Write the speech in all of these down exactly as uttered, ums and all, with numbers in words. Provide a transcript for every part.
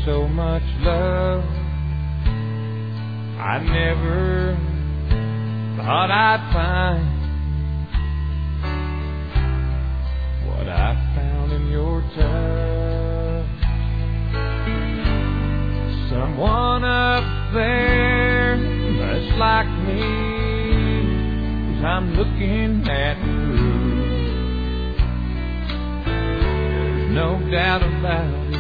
so much love. I never thought I'd find what I found in your touch. Someone up there much like me, 'cause I'm looking at you. There's no doubt about it,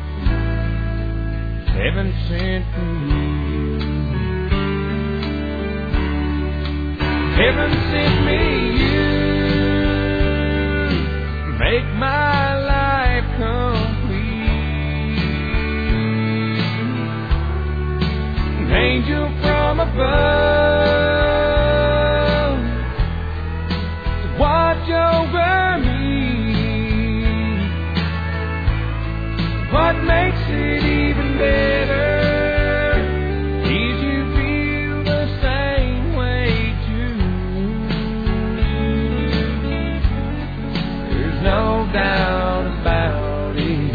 heaven sent me. Heaven sent me you, make my life complete. An angel from above to watch over me. What makes it even better is you feel the same way too. There's no doubt about it,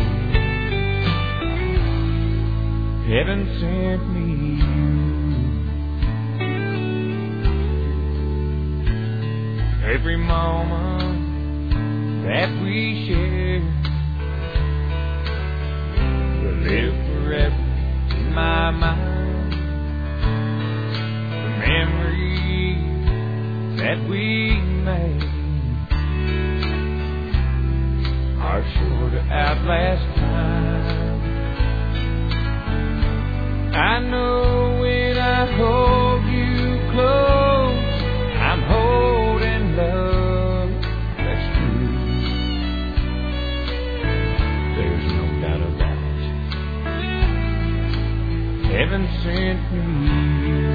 heaven sent me you. Every moment that we share will live forever in my mind. The memories that we made are sure to outlast time. I know when I hold you close, I'm holding love that's true. There's no doubt about it, heaven sent me you.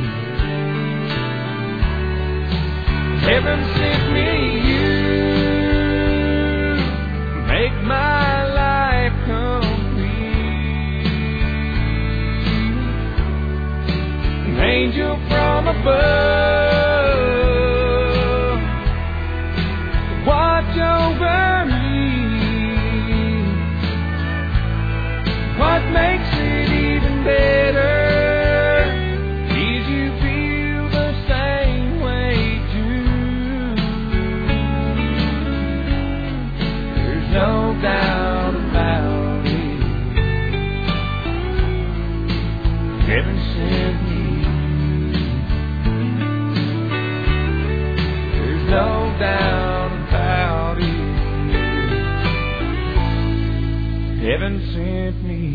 Heaven sent me you, make my life complete. An angel from above to watch over me. What makes it even better is you feel the same way too. There's no doubt about it, heaven sent me. There's no doubt about it, heaven sent me.